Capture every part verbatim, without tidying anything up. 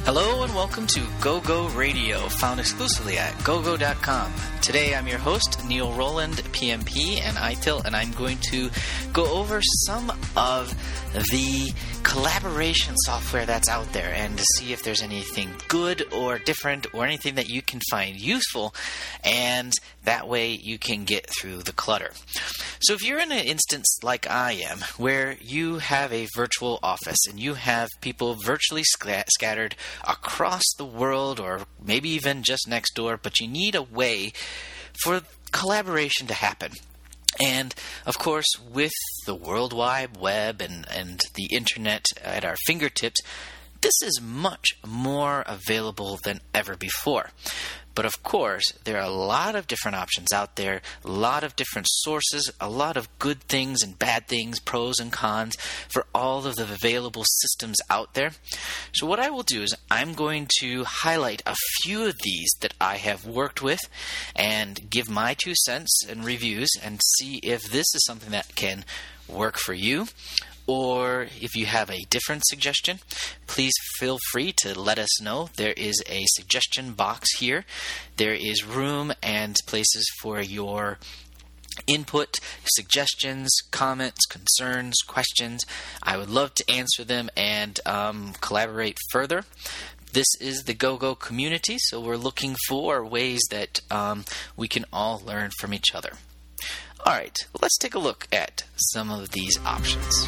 Hello and welcome to GoGo Radio, found exclusively at gogo dot com. Today I'm your host, Neil Rowland, P M P and I T I L, and I'm going to go over some of the collaboration software that's out there and to see if there's anything good or different or anything that you can find useful, and that way you can get through the clutter. So if you're in an instance like I am, where you have a virtual office and you have people virtually sc- scattered across the world or maybe even just next door, but you need a way for collaboration to happen. And, of course, with the World Wide Web and, and the Internet at our fingertips, this is much more available than ever before. But, of course, there are a lot of different options out there, a lot of different sources, a lot of good things and bad things, pros and cons for all of the available systems out there. So what I will do is I'm going to highlight a few of these that I have worked with and give my two cents and reviews and see if this is something that can work for you. Or if you have a different suggestion, please feel free to let us know. There is a suggestion box here. There is room and places for your input, suggestions, comments, concerns, questions. I would love to answer them and um, collaborate further. This is the GoGo community, so we're looking for ways that um, we can all learn from each other. All right, let's take a look at some of these options.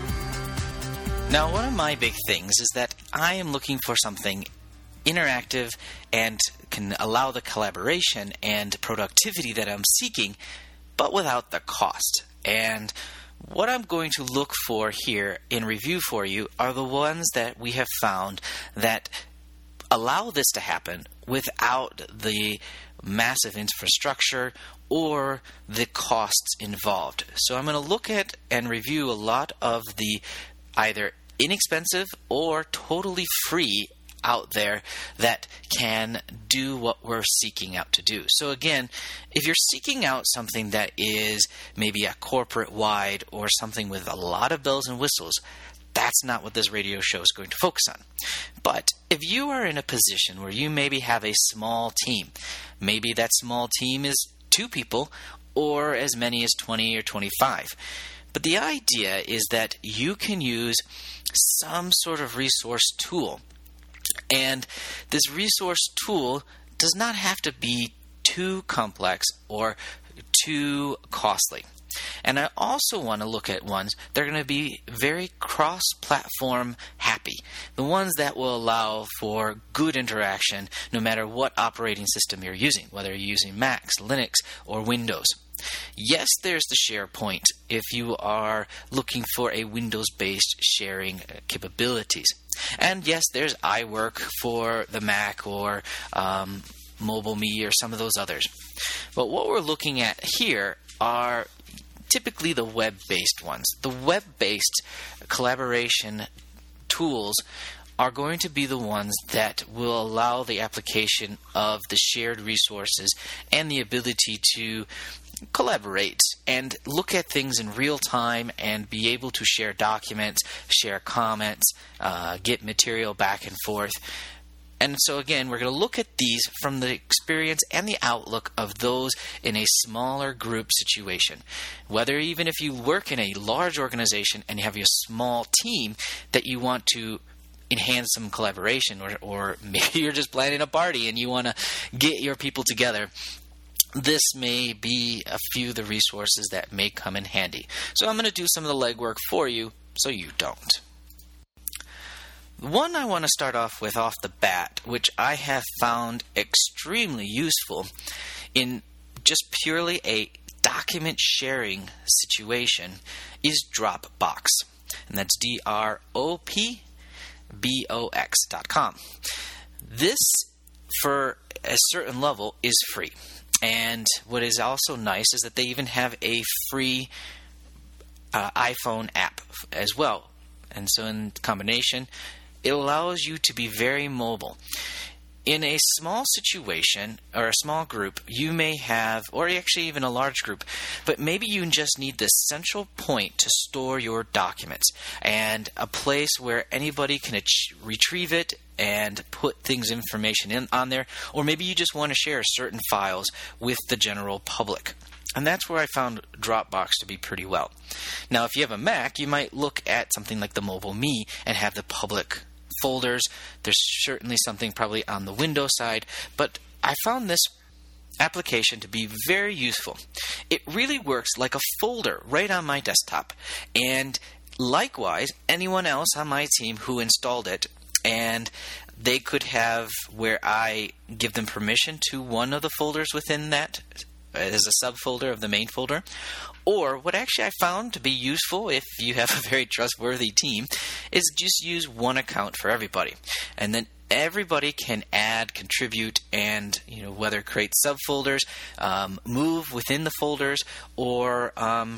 Now, one of my big things is that I am looking for something interactive and can allow the collaboration and productivity that I'm seeking, but without the cost. And what I'm going to look for here in review for you are the ones that we have found that allow this to happen without the massive infrastructure or the costs involved. So I'm going to look at and review a lot of the either inexpensive or totally free out there that can do what we're seeking out to do. So again, if you're seeking out something that is maybe a corporate-wide or something with a lot of bells and whistles, that's not what this radio show is going to focus on. But if you are in a position where you maybe have a small team, maybe that small team is two people or as many as twenty or twenty-five. But the idea is that you can use some sort of resource tool. And this resource tool does not have to be too complex or too costly. And I also want to look at ones that are going to be very cross-platform happy. The ones that will allow for good interaction no matter what operating system you're using, whether you're using Macs, Linux, or Windows. Yes, there's the SharePoint if you are looking for a Windows-based sharing capabilities. And yes, there's iWork for the Mac or um, MobileMe or some of those others. But what we're looking at here are typically the web-based ones. The web-based collaboration tools are going to be the ones that will allow the application of the shared resources and the ability to collaborate and look at things in real time and be able to share documents, share comments, uh, get material back and forth. And so again, we're going to look at these from the experience and the outlook of those in a smaller group situation. Whether even if you work in a large organization and you have your small team that you want to enhance some collaboration, or, or maybe you're just planning a party and you want to get your people together, this may be a few of the resources that may come in handy. So I'm going to do some of the legwork for you so you don't. One I want to start off with off the bat, which I have found extremely useful in just purely a document sharing situation, is Dropbox. And that's D R O P B O X dot com. This, for a certain level, is free. And what is also nice is that they even have a free uh, iPhone app as well. And so in combination, it allows you to be very mobile. In a small situation or a small group, you may have, or actually even a large group, but maybe you just need the central point to store your documents and a place where anybody can ach- retrieve it and put things, information in on there, or maybe you just want to share certain files with the general public. And that's where I found Dropbox to be pretty well. Now, if you have a Mac, you might look at something like the Mobile Me and have the public folders. There's certainly something probably on the Windows side, but I found this application to be very useful. It really works like a folder right on my desktop. And likewise, anyone else on my team who installed it, and they could have where I give them permission to one of the folders within that as a subfolder of the main folder. Or what actually I found to be useful if you have a very trustworthy team is just use one account for everybody. And then everybody can add, contribute, and you know whether create subfolders, um, move within the folders, or um,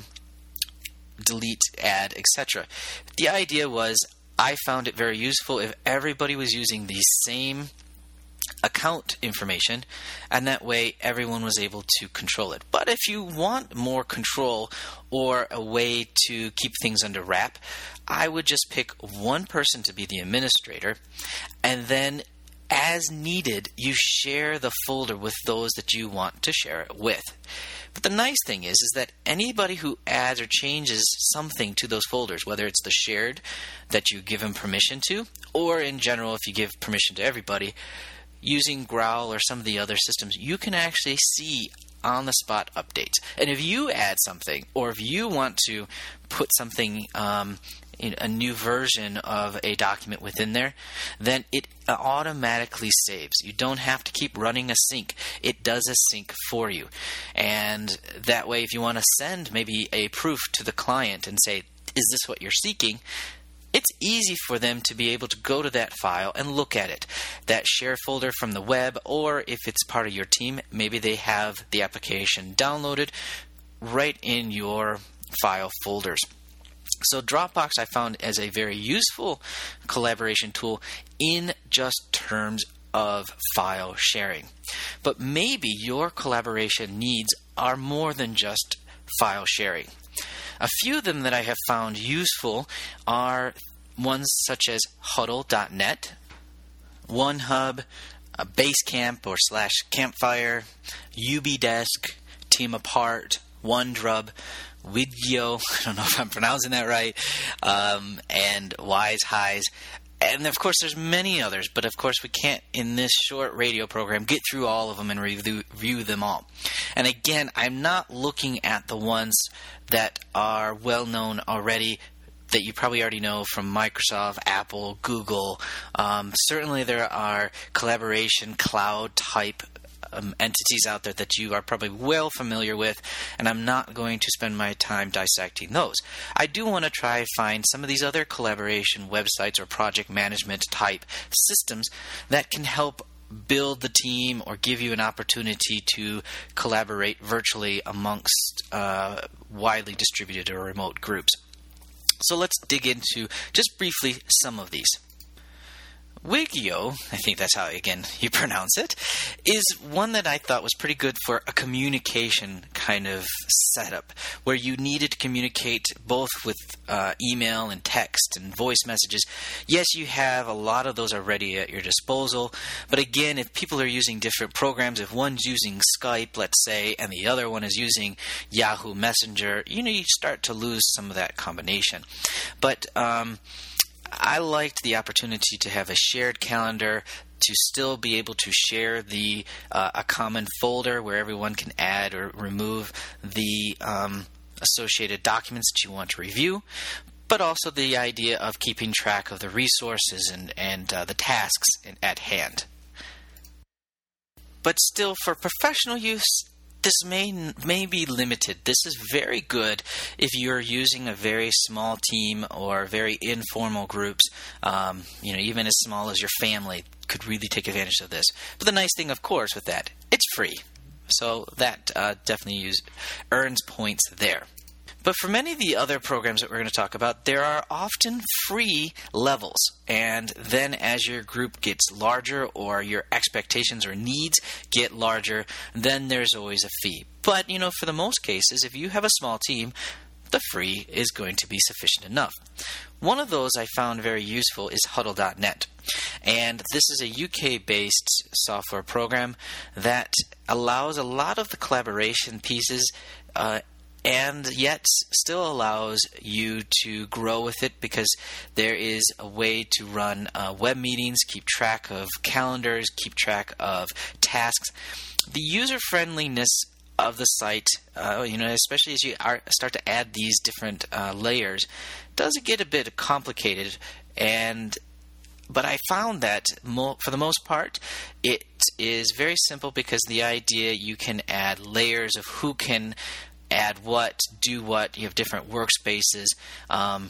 delete, add, et cetera. The idea was I found it very useful if everybody was using the same account information, and that way everyone was able to control it. But if you want more control or a way to keep things under wrap, I would just pick one person to be the administrator, and then as needed, you share the folder with those that you want to share it with. But the nice thing is, is that anybody who adds or changes something to those folders, whether it's the shared that you give them permission to, or in general, if you give permission to everybody, using Growl or some of the other systems, you can actually see on-the-spot updates. And if you add something, or if you want to put something, um, in a new version of a document within there, then it automatically saves. You don't have to keep running a sync. It does a sync for you. And that way, if you want to send maybe a proof to the client and say, is this what you're seeking? It's easy for them to be able to go to that file and look at it. That share folder from the web, or if it's part of your team, maybe they have the application downloaded right in your file folders. So Dropbox I found as a very useful collaboration tool in just terms of file sharing. But maybe your collaboration needs are more than just file sharing. A few of them that I have found useful are ones such as Huddle dot net, OneHub, uh, Basecamp or slash Campfire, UBdesk, TeamApart, OneDrub, Widgio, I don't know if I'm pronouncing that right, um, and WiseHighs. And of course, there's many others, but of course, we can't, in this short radio program, get through all of them and review, review them all. And again, I'm not looking at the ones that are well known already, that you probably already know from Microsoft, Apple, Google. Um, certainly, there are collaboration cloud type Um, entities out there that you are probably well familiar with, and I'm not going to spend my time dissecting those. I do want to try to find some of these other collaboration websites or project management type systems that can help build the team or give you an opportunity to collaborate virtually amongst uh, widely distributed or remote groups. So let's dig into just briefly some of these. Widgio, I think that's how, again, you pronounce it, is one that I thought was pretty good for a communication kind of setup, where you needed to communicate both with uh, email and text and voice messages. Yes, you have a lot of those already at your disposal, but again, if people are using different programs, if one's using Skype, let's say, and the other one is using Yahoo Messenger, you know, you start to lose some of that combination. But um I liked the opportunity to have a shared calendar, to still be able to share the uh, a common folder where everyone can add or remove the um, associated documents that you want to review, but also the idea of keeping track of the resources and, and uh, the tasks in, at hand. But still, for professional use, this may may be limited. This is very good if you're using a very small team or very informal groups. Um, you know, even as small as your family could really take advantage of this. But the nice thing, of course, with that, it's free. So that uh, definitely use, earns points there. But for many of the other programs that we're going to talk about, there are often free levels. And then as your group gets larger or your expectations or needs get larger, then there's always a fee. But, you know, for the most cases, if you have a small team, the free is going to be sufficient enough. One of those I found very useful is Huddle dot net. And this is a U K-based software program that allows a lot of the collaboration pieces uh, and yet still allows you to grow with it, because there is a way to run uh, web meetings, keep track of calendars, keep track of tasks. The user-friendliness of the site, uh, you know, especially as you are, start to add these different uh, layers, does get a bit complicated. And but I found that mo- for the most part, it is very simple, because the idea you can add layers of who can add what, do what. You have different workspaces, um,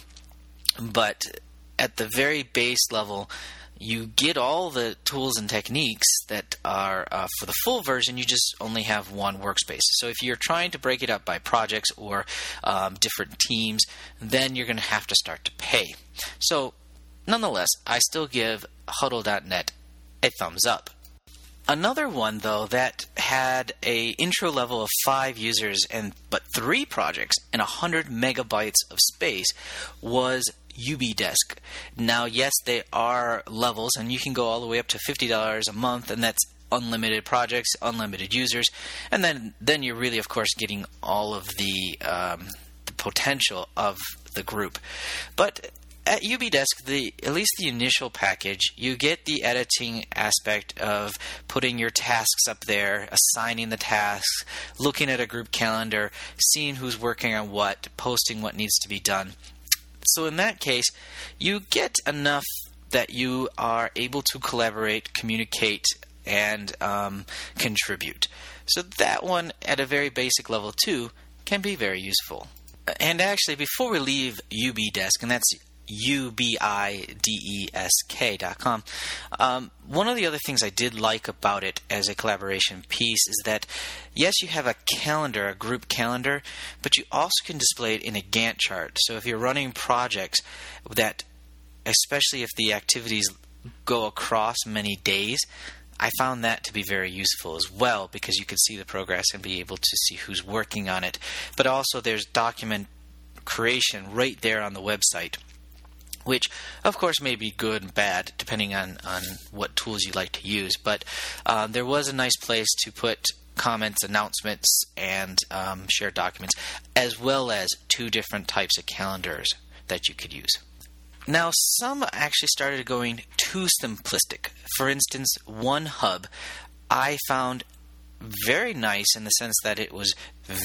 but at the very base level, you get all the tools and techniques that are uh, for the full version. You just only have one workspace. So if you're trying to break it up by projects or um, different teams, then you're going to have to start to pay. So nonetheless, I still give Huddle dot net a thumbs up. Another one, though, that had a intro level of five users and but three projects and one hundred megabytes of space was UBdesk. Now, yes, they are levels, and you can go all the way up to fifty dollars a month, and that's unlimited projects, unlimited users, and then, then you're really, of course, getting all of the, um, the potential of the group. But at UBdesk, the at least the initial package, you get the editing aspect of putting your tasks up there, assigning the tasks, looking at a group calendar, seeing who's working on what, posting what needs to be done. So in that case, you get enough that you are able to collaborate, communicate, and um, contribute. So that one, at a very basic level too, can be very useful. And actually, before we leave UBdesk, and that's U B I D E S K dot com. Um, one of the other things I did like about it as a collaboration piece is that, yes, you have a calendar, a group calendar, but you also can display it in a Gantt chart. So if you're running projects that, especially if the activities go across many days, I found that to be very useful as well, because you can see the progress and be able to see who's working on it. But also there's document creation right there on the website, which, of course, may be good and bad, depending on, on what tools you like to use. But um, there was a nice place to put comments, announcements, and um, shared documents, as well as two different types of calendars that you could use. Now, some actually started going too simplistic. For instance, OneHub I found very nice in the sense that it was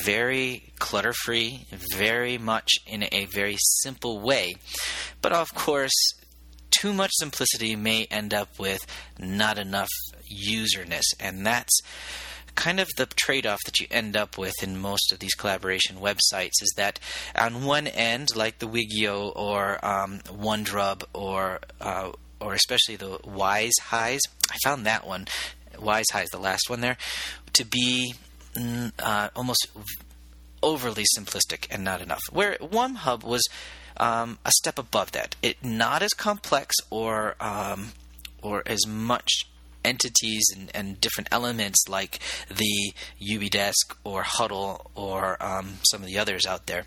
very clutter-free, very much in a very simple way. But of course, too much simplicity may end up with not enough userness, and that's kind of the trade-off that you end up with in most of these collaboration websites, is that on one end, like the Wigio or um, OneDrub or uh, or especially the WiseHighs, I found that one, WiseHighs, the last one there, to be uh, almost overly simplistic and not enough. Where OneHub was um, a step above that. It not as complex or um, or as much entities and, and different elements like the UBdesk or Huddle or um, some of the others out there.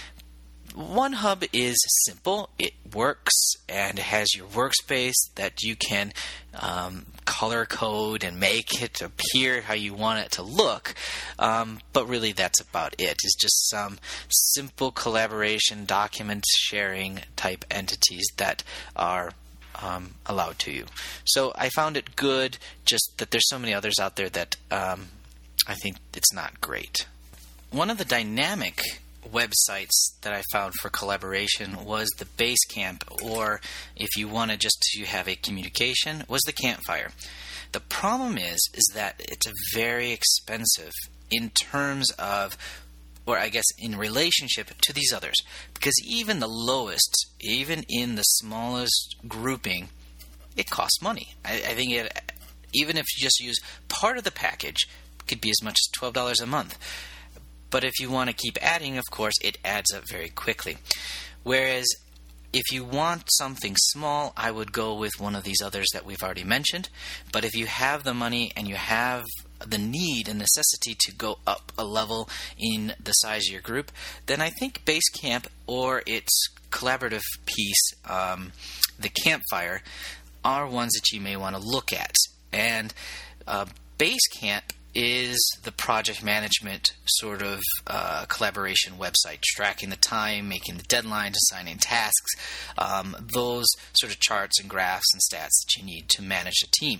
OneHub is simple, it works, and it has your workspace that you can um, color code and make it appear how you want it to look, um, but really that's about it. It's just some simple collaboration, document sharing type entities that are um, allowed to you. So I found it good, just that there's so many others out there that um, I think it's not great. One of the dynamic websites that I found for collaboration was the Basecamp, or if you wanted just to have a communication, was the Campfire. The problem is, is that it's very expensive in terms of, or I guess in relationship to these others, because even the lowest, even in the smallest grouping, it costs money. I, I think it, even if you just use part of the package, it could be as much as twelve dollars a month. But if you want to keep adding, of course, it adds up very quickly. Whereas if you want something small, I would go with one of these others that we've already mentioned. But if you have the money and you have the need and necessity to go up a level in the size of your group, then I think Basecamp or its collaborative piece, um, the Campfire, are ones that you may want to look at. And uh, Basecamp is the project management sort of uh, collaboration website, tracking the time, making the deadlines, assigning tasks, um, those sort of charts and graphs and stats that you need to manage a team.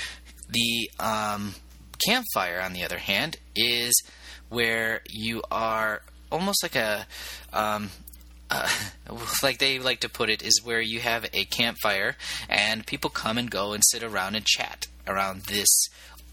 The um, Campfire, on the other hand, is where you are almost like a... Um, Uh, like they like to put it, is where you have a campfire and people come and go and sit around and chat around this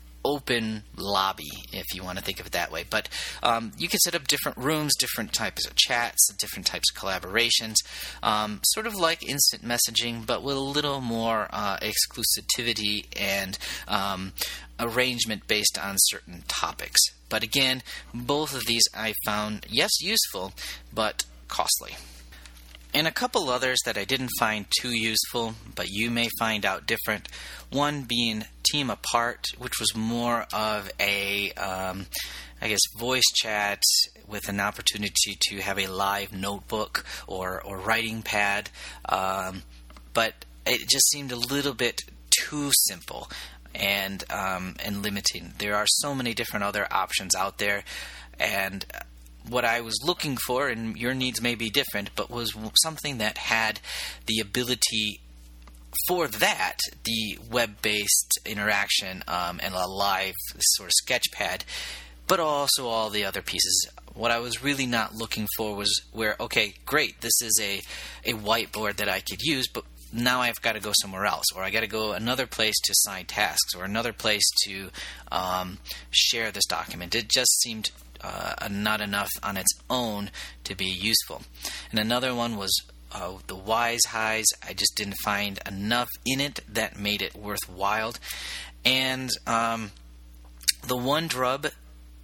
open lobby, if you want to think of it that way. But um, you can set up different rooms, different types of chats, different types of collaborations, um, sort of like instant messaging, but with a little more uh, exclusivity and um, arrangement based on certain topics. But again, both of these I found, yes, useful, but costly. And a couple others that I didn't find too useful, but you may find out different. One being Team Apart, which was more of a, um, I guess, voice chat with an opportunity to have a live notebook or, or writing pad. Um, but it just seemed a little bit too simple and um, and limiting. There are so many different other options out there, and what I was looking for, and your needs may be different, but was something that had the ability for that, the web-based interaction um, and a live sort of sketchpad, but also all the other pieces. What I was really not looking for was where, okay, great, this is a, a whiteboard that I could use, but now I've got to go somewhere else, or I got to go another place to assign tasks, or another place to um, share this document. It just seemed Uh, not enough on its own to be useful. And another one was uh, the WiseHighs. I just didn't find enough in it that made it worthwhile. And um, the OneDrum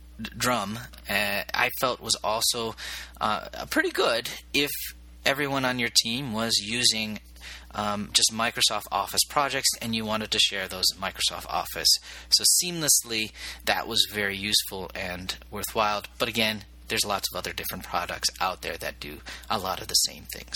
drum uh, I felt was also uh, pretty good if everyone on your team was using Um, just Microsoft Office projects, and you wanted to share those in Microsoft Office. So seamlessly, that was very useful and worthwhile. But again, there's lots of other different products out there that do a lot of the same things.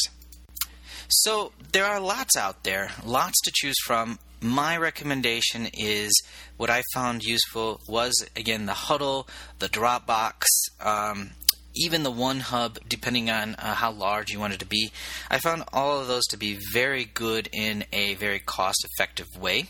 So there are lots out there, lots to choose from. My recommendation is, what I found useful was, again, the Huddle, the Dropbox, um, even the OneHub, depending on uh, how large you want it to be. I found all of those to be very good in a very cost-effective way.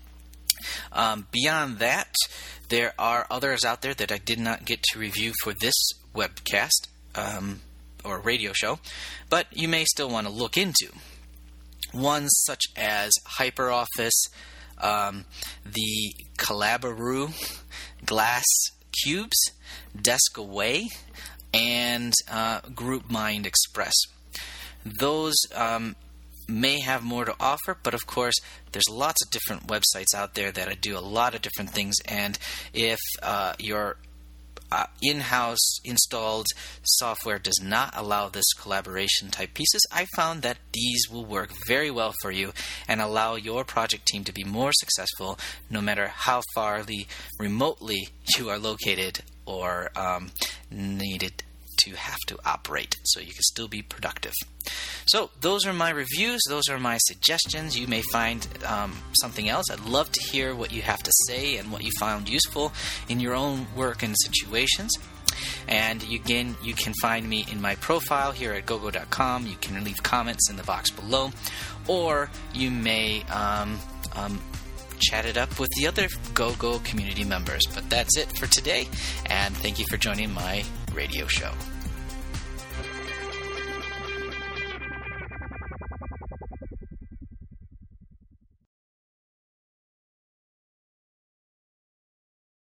Um, beyond that, there are others out there that I did not get to review for this webcast um, or radio show, but you may still want to look into. Ones such as HyperOffice, um, the Collaboroo, Glass Cubes, Deskaway, and uh, GroupMind Express. Those um, may have more to offer, but of course, there's lots of different websites out there that do a lot of different things, and if uh, your uh, in-house installed software does not allow this collaboration type pieces, I found that these will work very well for you and allow your project team to be more successful no matter how farly remotely you are located or um, needed to have to operate, so you can still be productive. So those are my reviews. Those are my suggestions. You may find um, something else. I'd love to hear what you have to say and what you found useful in your own work and situations. And again, you can find me in my profile here at gogo dot com. You can leave comments in the box below, or you may um, um, chat it up with the other GoGo community members. But that's it for today, and thank you for joining my radio show.